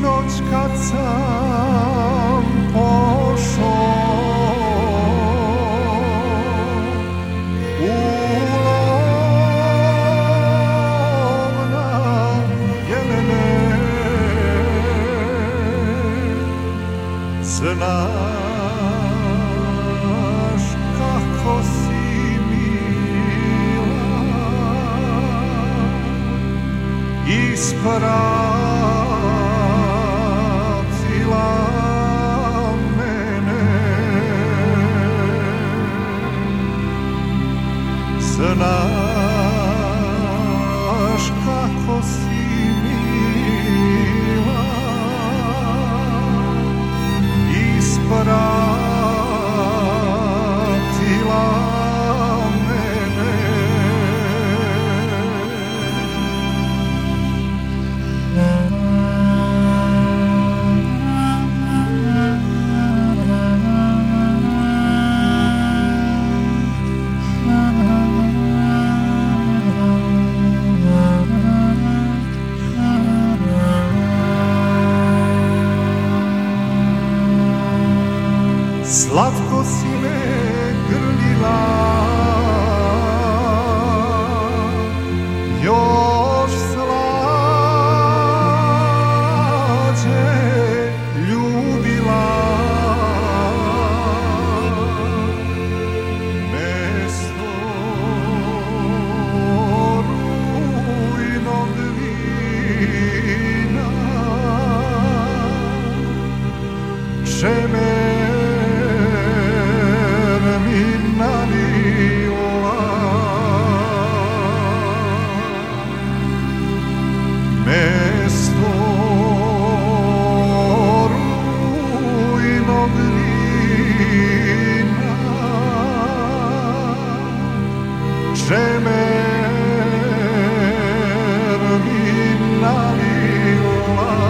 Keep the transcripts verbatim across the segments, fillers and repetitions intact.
Sinoć kad sam pošao u lov na jelene, znaš kako si mila, ispratila mene, znaš kako si mila, ispratila mene. Slatko si me grlila, još slađe ljubila, mesto rujnog vina, čeme mesto rujnog vina, čemer mi nalila.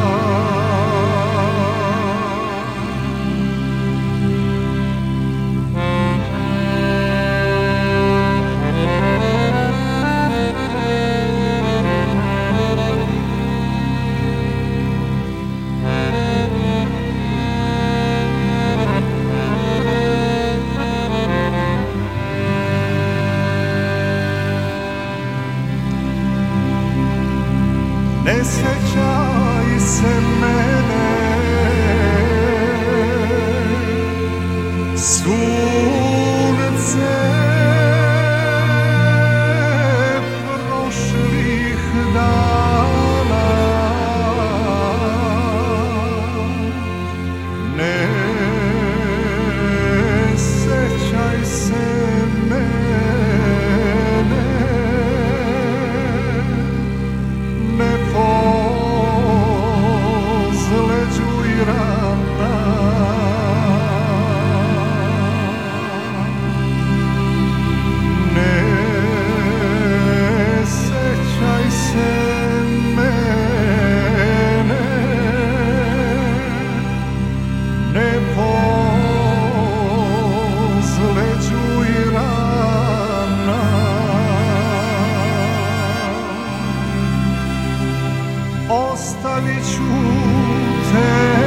Ne sjećaj se mene, sunce prošlih dana, ne sjećaj se mene, ne pozleđuj rana, ne sećaj se mene, ne pozleđuj rana. Ostavit ću te